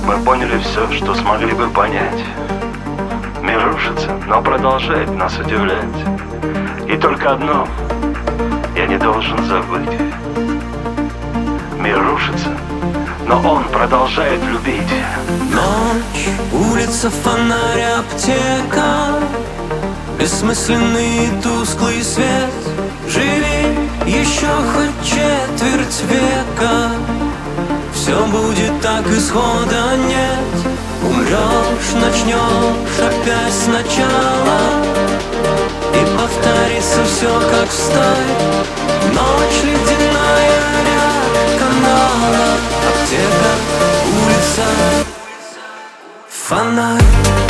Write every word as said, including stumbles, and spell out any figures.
Мы поняли все, что смогли бы понять. Мир рушится, но продолжает нас удивлять. И только одно я не должен забыть: мир рушится, но он продолжает любить. Ночь, улица, фонарь, аптека, бессмысленный тусклый свет. Живи еще хоть четверть века, все будет так, исхода нет. Умрешь, начнешь опять сначала, и повторится все как в старе. Ночь ледяная, ряд канала, аптека, улица, фонарь.